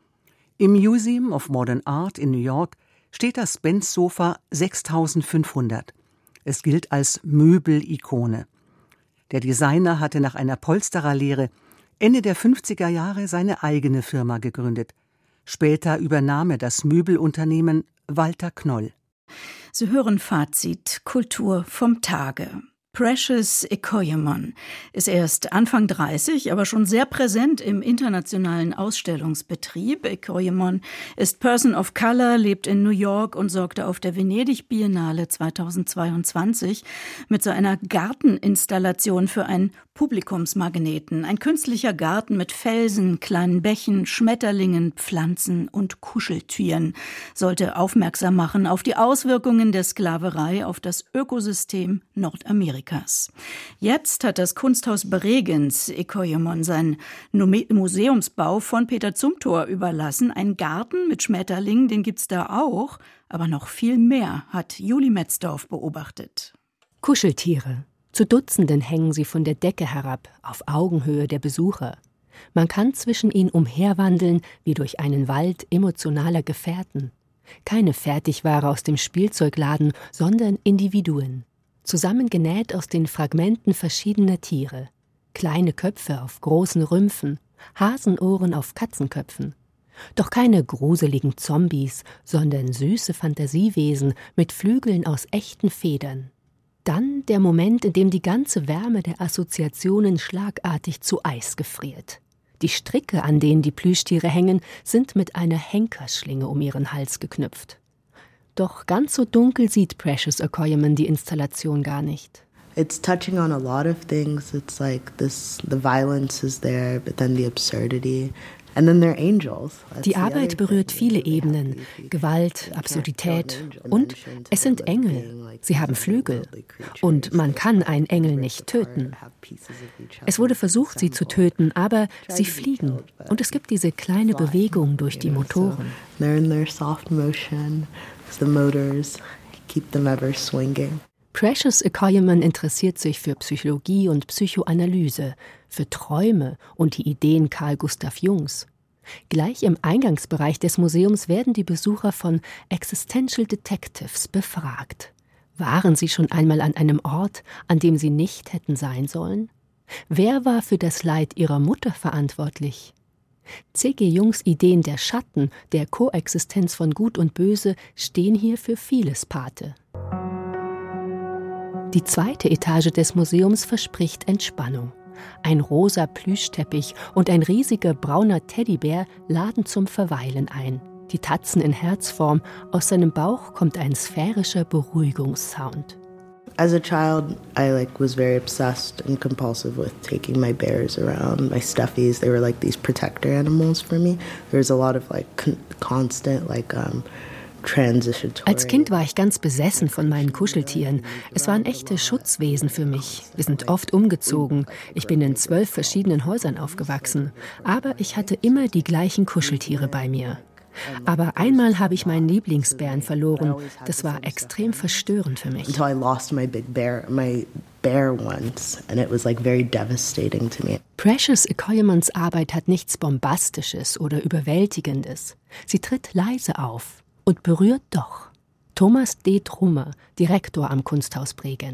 O: Im Museum of Modern Art in New York steht das Benz-Sofa 6500. Es gilt als Möbelikone. Der Designer hatte nach einer Polstererlehre Ende der 50er Jahre seine eigene Firma gegründet. Später übernahm er das Möbelunternehmen Walter Knoll.
B: Sie hören Fazit Kultur vom Tage. Precious Ekoyemon ist erst Anfang 30, aber schon sehr präsent im internationalen Ausstellungsbetrieb. Ekoyemon ist Person of Color, lebt in New York und sorgte auf der Venedig Biennale 2022 mit so einer Garteninstallation für einen Publikumsmagneten. Ein künstlicher Garten mit Felsen, kleinen Bächen, Schmetterlingen, Pflanzen und Kuscheltieren sollte aufmerksam machen auf die Auswirkungen der Sklaverei auf das Ökosystem Nordamerikas. Jetzt hat das Kunsthaus Bregenz Ekoyemon seinen Museumsbau von Peter Zumthor überlassen. Ein Garten mit Schmetterlingen, den gibt's da auch, aber noch viel mehr, hat Julie Metzdorf beobachtet.
P: Kuscheltiere. Zu Dutzenden hängen sie von der Decke herab, auf Augenhöhe der Besucher. Man kann zwischen ihnen umherwandeln, wie durch einen Wald emotionaler Gefährten. Keine Fertigware aus dem Spielzeugladen, sondern Individuen. Zusammengenäht aus den Fragmenten verschiedener Tiere. Kleine Köpfe auf großen Rümpfen, Hasenohren auf Katzenköpfen. Doch keine gruseligen Zombies, sondern süße Fantasiewesen mit Flügeln aus echten Federn. Dann der Moment, in dem die ganze Wärme der Assoziationen schlagartig zu Eis gefriert. Die Stricke, an denen die Plüschtiere hängen, sind mit einer Henkerschlinge um ihren Hals geknüpft. Doch ganz so dunkel sieht Precious Ekoyemon die Installation gar nicht.
Q: It's touching on a lot of things. It's like the violence is there, but then the absurdity. And then they're angels.
P: Die Arbeit berührt viele Ebenen. Gewalt, Absurdität und es sind Engel. Sie haben Flügel. Und man kann einen Engel nicht töten. Es wurde versucht, sie zu töten, aber sie fliegen. Und es gibt diese kleine Bewegung durch die Motoren.
Q: They're in their soft motion. The motors keep them ever swinging.
P: Precious Ekoyemon interessiert sich für Psychologie und Psychoanalyse, für Träume und die Ideen Carl Gustav Jungs. Gleich im Eingangsbereich des Museums werden die Besucher von Existential Detectives befragt. Waren sie schon einmal an einem Ort, an dem sie nicht hätten sein sollen? Wer war für das Leid ihrer Mutter verantwortlich? C.G. Jungs Ideen der Schatten, der Koexistenz von Gut und Böse stehen hier für vieles Pate. Die zweite Etage des Museums verspricht Entspannung. Ein rosa Plüschteppich und ein riesiger brauner Teddybär laden zum Verweilen ein. Die Tatzen in Herzform, aus seinem Bauch kommt ein sphärischer Beruhigungssound.
Q: As a child, I was very obsessed and compulsive with taking my bears around, my stuffies. They were like these protector animals for me. There was a lot of constant
P: Als Kind war ich ganz besessen von meinen Kuscheltieren. Es waren echte Schutzwesen für mich. Wir sind oft umgezogen. Ich bin in 12 verschiedenen Häusern aufgewachsen. Aber ich hatte immer die gleichen Kuscheltiere bei mir. Aber einmal habe ich meinen Lieblingsbären verloren. Das war extrem verstörend für mich.
Q: Until I lost my big bear once, and it was very devastating to me.
P: Precious Ekoyemons Arbeit hat nichts Bombastisches oder Überwältigendes. Sie tritt leise auf und berührt doch. Thomas D. Trummer, Direktor am Kunsthaus Bregenz.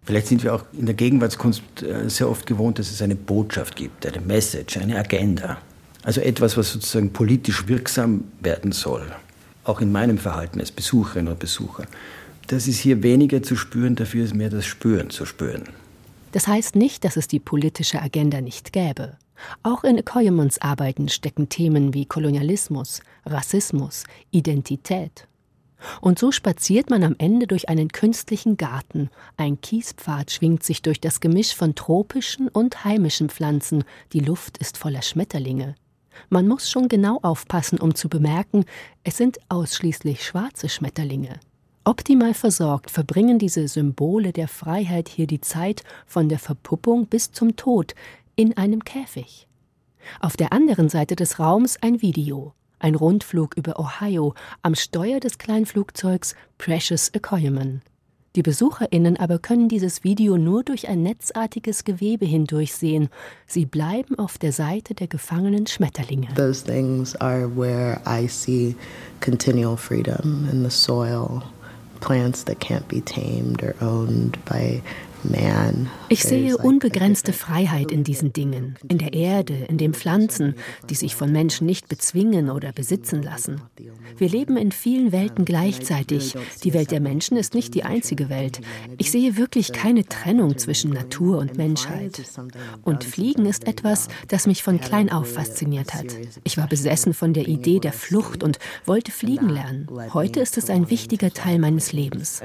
R: Vielleicht sind wir auch in der Gegenwartskunst sehr oft gewohnt, dass es eine Botschaft gibt, eine Message, eine Agenda. Also etwas, was sozusagen politisch wirksam werden soll. Auch in meinem Verhalten als Besucherin oder Besucher. Das ist hier weniger zu spüren, dafür ist mehr das Spüren zu spüren.
P: Das heißt nicht, dass es die politische Agenda nicht gäbe. Auch in Ekoyomons Arbeiten stecken Themen wie Kolonialismus, Rassismus, Identität. Und so spaziert man am Ende durch einen künstlichen Garten. Ein Kiespfad schwingt sich durch das Gemisch von tropischen und heimischen Pflanzen. Die Luft ist voller Schmetterlinge. Man muss schon genau aufpassen, um zu bemerken, es sind ausschließlich schwarze Schmetterlinge. Optimal versorgt verbringen diese Symbole der Freiheit hier die Zeit von der Verpuppung bis zum Tod in einem Käfig. Auf der anderen Seite des Raums ein Video. Ein Rundflug über Ohio am Steuer des Kleinflugzeugs Precious Ekoyomon. Die BesucherInnen aber können dieses Video nur durch ein netzartiges Gewebe hindurch sehen. Sie bleiben auf der Seite der gefangenen Schmetterlinge.
Q: Those things are where I see continual freedom in the soil, plants that can't be tamed or owned by man.
P: Ich sehe unbegrenzte Freiheit in diesen Dingen, in der Erde, in den Pflanzen, die sich von Menschen nicht bezwingen oder besitzen lassen. Wir leben in vielen Welten gleichzeitig. Die Welt der Menschen ist nicht die einzige Welt. Ich sehe wirklich keine Trennung zwischen Natur und Menschheit. Und Fliegen ist etwas, das mich von klein auf fasziniert hat. Ich war besessen von der Idee der Flucht und wollte fliegen lernen. Heute ist es ein wichtiger Teil meines Lebens.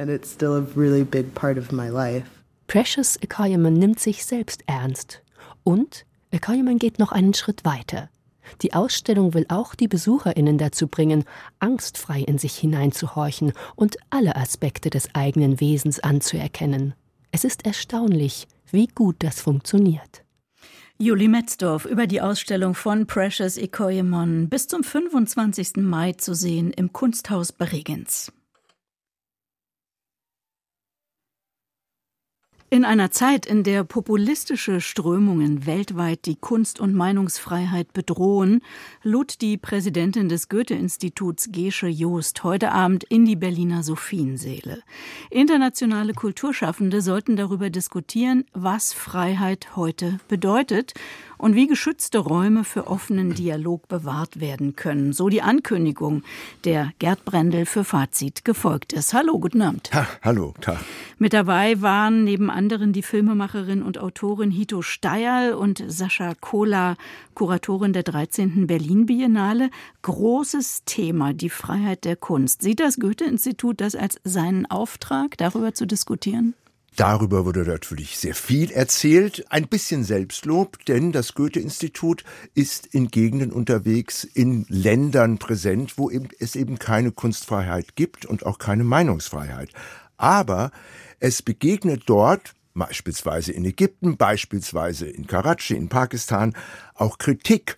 P: Precious Ekoyomon nimmt sich selbst ernst. Und Ekoyomon geht noch einen Schritt weiter. Die Ausstellung will auch die BesucherInnen dazu bringen, angstfrei in sich hineinzuhorchen und alle Aspekte des eigenen Wesens anzuerkennen. Es ist erstaunlich, wie gut das funktioniert.
B: Julie Metzdorf über die Ausstellung von Precious Ekoyomon bis zum 25. Mai zu sehen im Kunsthaus Bregenz. In einer Zeit, in der populistische Strömungen weltweit die Kunst- und Meinungsfreiheit bedrohen, lud die Präsidentin des Goethe-Instituts Gesche Joost heute Abend in die Berliner Sophiensäle. Internationale Kulturschaffende sollten darüber diskutieren, was Freiheit heute bedeutet und wie geschützte Räume für offenen Dialog bewahrt werden können. So die Ankündigung, der Gerd Brendel für Fazit gefolgt ist. Hallo, guten Abend.
S: Hallo, Tag.
B: Mit dabei waren neben anderen die Filmemacherin und Autorin Hito Steyerl und Sascha Kohler, Kuratorin der 13. Berlin-Biennale. Großes Thema, die Freiheit der Kunst. Sieht das Goethe-Institut das als seinen Auftrag, darüber zu diskutieren?
S: Darüber wurde natürlich sehr viel erzählt, ein bisschen Selbstlob, denn das Goethe-Institut ist in Gegenden unterwegs, in Ländern präsent, wo es eben keine Kunstfreiheit gibt und auch keine Meinungsfreiheit. Aber es begegnet dort, beispielsweise in Ägypten, beispielsweise in Karachi, in Pakistan, auch Kritik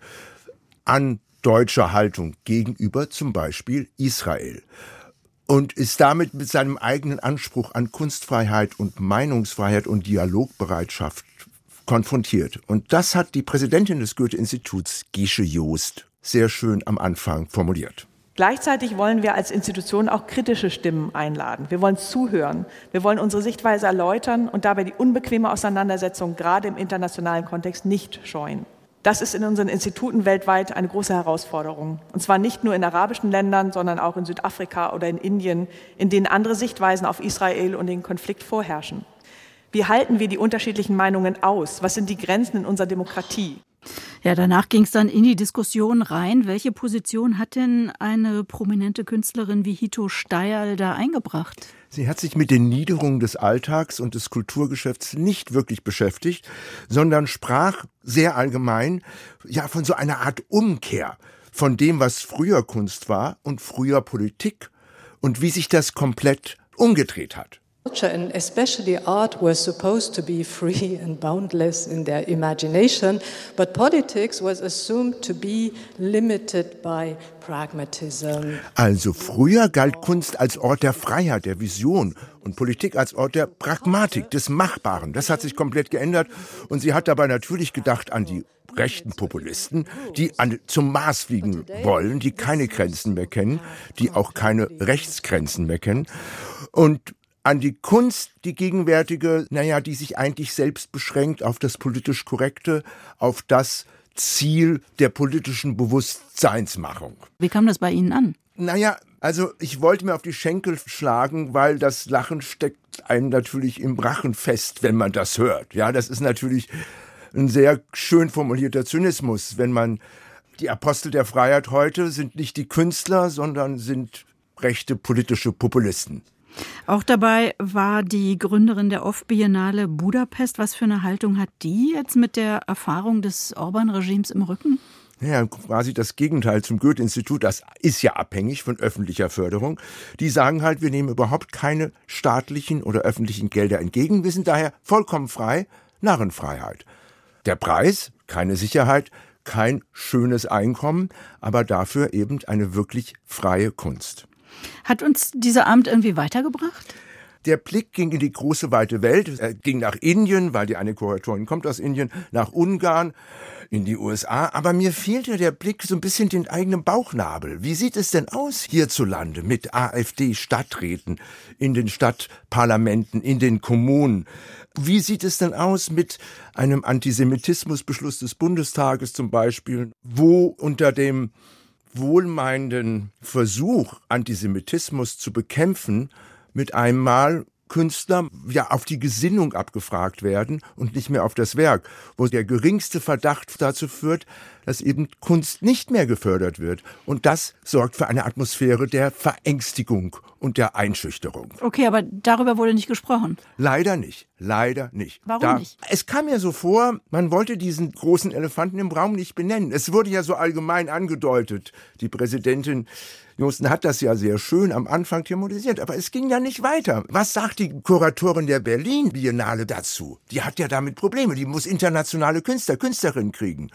S: an deutscher Haltung gegenüber zum Beispiel Israel. Und ist damit mit seinem eigenen Anspruch an Kunstfreiheit und Meinungsfreiheit und Dialogbereitschaft konfrontiert. Und das hat die Präsidentin des Goethe-Instituts, Gesche Joost, sehr schön am Anfang formuliert.
T: Gleichzeitig wollen wir als Institution auch kritische Stimmen einladen. Wir wollen zuhören. Wir wollen unsere Sichtweise erläutern und dabei die unbequeme Auseinandersetzung gerade im internationalen Kontext nicht scheuen. Das ist in unseren Instituten weltweit eine große Herausforderung. Und zwar nicht nur in arabischen Ländern, sondern auch in Südafrika oder in Indien, in denen andere Sichtweisen auf Israel und den Konflikt vorherrschen. Wie halten wir die unterschiedlichen Meinungen aus? Was sind die Grenzen in unserer Demokratie?
B: Ja, danach ging es dann in die Diskussion rein. Welche Position hat denn eine prominente Künstlerin wie Hito Steyerl da eingebracht?
S: Sie hat sich mit den Niederungen des Alltags und des Kulturgeschäfts nicht wirklich beschäftigt, sondern sprach sehr allgemein von so einer Art Umkehr von dem, was früher Kunst war und früher Politik und wie sich das komplett umgedreht hat.
U: Culture and especially art were supposed to be free and boundless in their imagination, but politics was assumed to be limited by pragmatism.
S: Also früher galt Kunst als Ort der Freiheit, der Vision und Politik als Ort der Pragmatik, des Machbaren. Das hat sich komplett geändert und sie hat dabei natürlich gedacht an die rechten Populisten, die zum Mars fliegen wollen, die keine Grenzen mehr kennen, die auch keine Rechtsgrenzen mehr kennen. Und an die Kunst, die gegenwärtige, die sich eigentlich selbst beschränkt auf das politisch Korrekte, auf das Ziel der politischen Bewusstseinsmachung.
B: Wie kam das bei Ihnen an?
S: Also ich wollte mir auf die Schenkel schlagen, weil das Lachen steckt einem natürlich im Rachen fest, wenn man das hört. Ja, das ist natürlich ein sehr schön formulierter Zynismus, wenn man die Apostel der Freiheit heute sind nicht die Künstler, sondern sind rechte politische Populisten.
B: Auch dabei war die Gründerin der OFF-Biennale Budapest. Was für eine Haltung hat die jetzt mit der Erfahrung des Orban-Regimes im Rücken?
S: Ja, quasi das Gegenteil zum Goethe-Institut. Das ist ja abhängig von öffentlicher Förderung. Die sagen halt, wir nehmen überhaupt keine staatlichen oder öffentlichen Gelder entgegen. Wir sind daher vollkommen frei, Narrenfreiheit. Der Preis, keine Sicherheit, kein schönes Einkommen, aber dafür eben eine wirklich freie Kunst.
B: Hat uns dieser Abend irgendwie weitergebracht?
S: Der Blick ging in die große, weite Welt. Er ging nach Indien, weil die eine Kuratorin kommt aus Indien, nach Ungarn, in die USA. Aber mir fehlte der Blick so ein bisschen den eigenen Bauchnabel. Wie sieht es denn aus hierzulande mit AfD-Stadträten, in den Stadtparlamenten, in den Kommunen? Wie sieht es denn aus mit einem Antisemitismusbeschluss des Bundestages zum Beispiel, wo unter dem wohlmeinenden Versuch, Antisemitismus zu bekämpfen, mit einem Mal Künstler auf die Gesinnung abgefragt werden und nicht mehr auf das Werk, wo der geringste Verdacht dazu führt, dass eben Kunst nicht mehr gefördert wird. Und das sorgt für eine Atmosphäre der Verängstigung und der Einschüchterung.
B: Okay, aber darüber wurde nicht gesprochen.
S: Leider nicht.
B: Warum nicht?
S: Es kam mir so vor, man wollte diesen großen Elefanten im Raum nicht benennen. Es wurde ja so allgemein angedeutet. Die Präsidentin Josten hat das ja sehr schön am Anfang thematisiert, aber es ging ja nicht weiter. Was sagt die Kuratorin der Berlin-Biennale dazu? Die hat ja damit Probleme. Die muss internationale Künstlerinnen kriegen.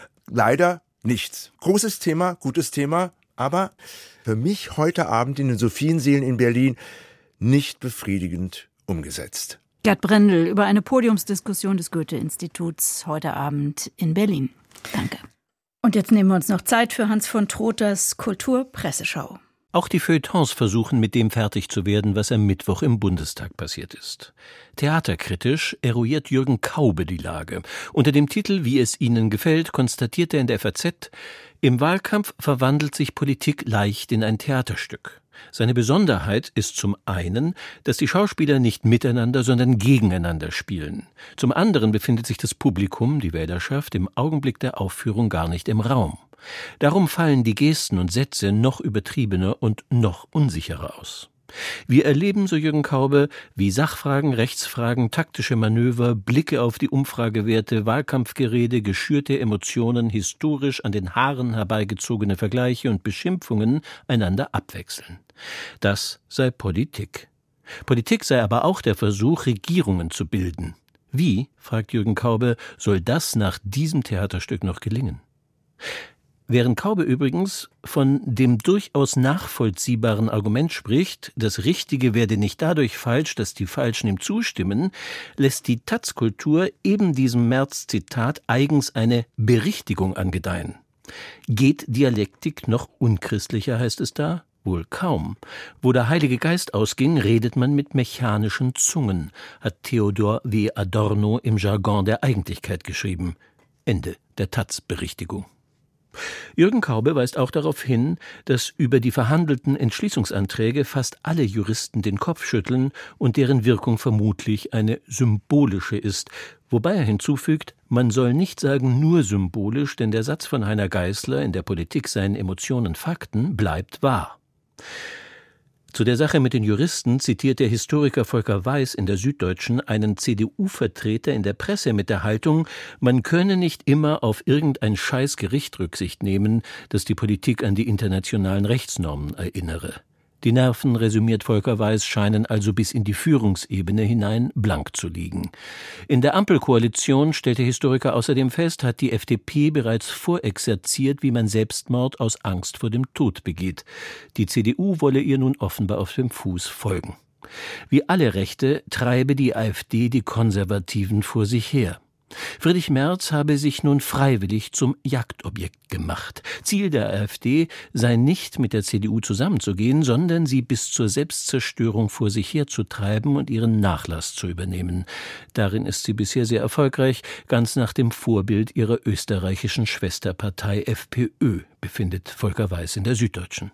S: Leider nichts. Großes Thema, gutes Thema, aber für mich heute Abend in den Sophienseelen in Berlin nicht befriedigend umgesetzt.
B: Gerd Brendel über eine Podiumsdiskussion des Goethe-Instituts heute Abend in Berlin. Danke. Und jetzt nehmen wir uns noch Zeit für Hans von Trothers Kulturpresseschau.
E: Auch die Feuilletons versuchen, mit dem fertig zu werden, was am Mittwoch im Bundestag passiert ist. Theaterkritisch eruiert Jürgen Kaube die Lage. Unter dem Titel »Wie es Ihnen gefällt« konstatiert er in der FAZ, im Wahlkampf verwandelt sich Politik leicht in ein Theaterstück. Seine Besonderheit ist zum einen, dass die Schauspieler nicht miteinander, sondern gegeneinander spielen. Zum anderen befindet sich das Publikum, die Wählerschaft, im Augenblick der Aufführung gar nicht im Raum. Darum fallen die Gesten und Sätze noch übertriebener und noch unsicherer aus. Wir erleben, so Jürgen Kaube, wie Sachfragen, Rechtsfragen, taktische Manöver, Blicke auf die Umfragewerte, Wahlkampfgerede, geschürte Emotionen, historisch an den Haaren herbeigezogene Vergleiche und Beschimpfungen einander abwechseln. Das sei Politik. Politik sei aber auch der Versuch, Regierungen zu bilden. Wie, fragt Jürgen Kaube, soll das nach diesem Theaterstück noch gelingen? Während Kaube übrigens von dem durchaus nachvollziehbaren Argument spricht, das Richtige werde nicht dadurch falsch, dass die Falschen ihm zustimmen, lässt die Taz-Kultur eben diesem Merz-Zitat eigens eine Berichtigung angedeihen. Geht Dialektik noch unchristlicher, heißt es da? Wohl kaum. Wo der Heilige Geist ausging, redet man mit mechanischen Zungen, hat Theodor W. Adorno im Jargon der Eigentlichkeit geschrieben. Ende der Taz-Berichtigung. Jürgen Kaube weist auch darauf hin, dass über die verhandelten Entschließungsanträge fast alle Juristen den Kopf schütteln und deren Wirkung vermutlich eine symbolische ist, wobei er hinzufügt, man soll nicht sagen nur symbolisch, denn der Satz von Heiner Geißler, in der Politik seien Emotionen Fakten, bleibt wahr. Zu der Sache mit den Juristen zitiert der Historiker Volker Weiß in der Süddeutschen einen CDU-Vertreter in der Presse mit der Haltung, man könne nicht immer auf irgendein Scheißgericht Rücksicht nehmen, das die Politik an die internationalen Rechtsnormen erinnere. Die Nerven, resümiert Volker Weiß, scheinen also bis in die Führungsebene hinein blank zu liegen. In der Ampelkoalition, stellt der Historiker außerdem fest, hat die FDP bereits vorexerziert, wie man Selbstmord aus Angst vor dem Tod begeht. Die CDU wolle ihr nun offenbar auf dem Fuß folgen. Wie alle Rechte treibe die AfD die Konservativen vor sich her. Friedrich Merz habe sich nun freiwillig zum Jagdobjekt gemacht. Ziel der AfD sei nicht, mit der CDU zusammenzugehen, sondern sie bis zur Selbstzerstörung vor sich herzutreiben und ihren Nachlass zu übernehmen. Darin ist sie bisher sehr erfolgreich, ganz nach dem Vorbild ihrer österreichischen Schwesterpartei FPÖ, befindet Volker Weiß in der Süddeutschen.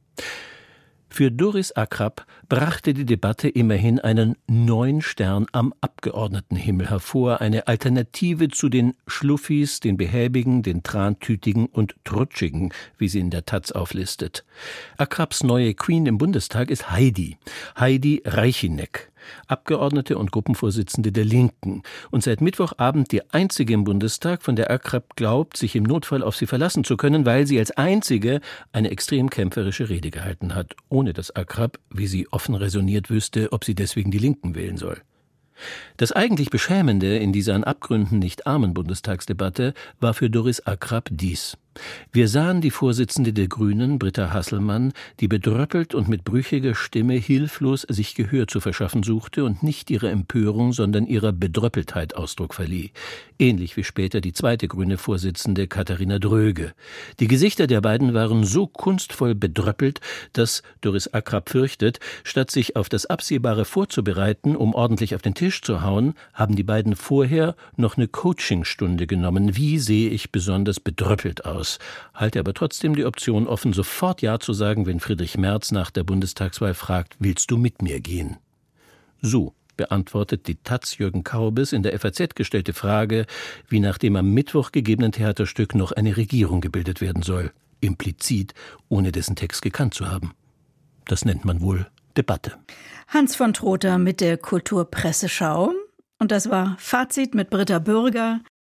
E: Für Doris Akrap brachte die Debatte immerhin einen neuen Stern am Abgeordnetenhimmel hervor, eine Alternative zu den Schluffis, den Behäbigen, den Trantütigen und Trutschigen, wie sie in der Taz auflistet. Akraps neue Queen im Bundestag ist Heidi Reichineck, Abgeordnete und Gruppenvorsitzende der Linken und seit Mittwochabend die einzige im Bundestag, von der Akrap glaubt, sich im Notfall auf sie verlassen zu können, weil sie als einzige eine extrem kämpferische Rede gehalten hat, ohne dass Akrap, wie sie offen resoniert, wüsste, ob sie deswegen die Linken wählen soll. Das eigentlich Beschämende in dieser an Abgründen nicht armen Bundestagsdebatte war für Doris Akrap dies: Wir sahen die Vorsitzende der Grünen, Britta Hasselmann, die bedröppelt und mit brüchiger Stimme hilflos sich Gehör zu verschaffen suchte und nicht ihrer Empörung, sondern ihrer Bedröppeltheit Ausdruck verlieh. Ähnlich wie später die zweite grüne Vorsitzende Katharina Dröge. Die Gesichter der beiden waren so kunstvoll bedröppelt, dass Doris Akrap fürchtet, statt sich auf das Absehbare vorzubereiten, um ordentlich auf den Tisch zu hauen, haben die beiden vorher noch eine Coachingstunde genommen. Wie sehe ich besonders bedröppelt aus? Halte aber trotzdem die Option offen, sofort Ja zu sagen, wenn Friedrich Merz nach der Bundestagswahl fragt, willst du mit mir gehen? So beantwortet die Taz Jürgen Kaubes in der FAZ gestellte Frage, wie nach dem am Mittwoch gegebenen Theaterstück noch eine Regierung gebildet werden soll, implizit, ohne dessen Text gekannt zu haben. Das nennt man wohl Debatte.
B: Hans von Trotha mit der Kulturpresseschau. Und das war Fazit mit Britta Bürger.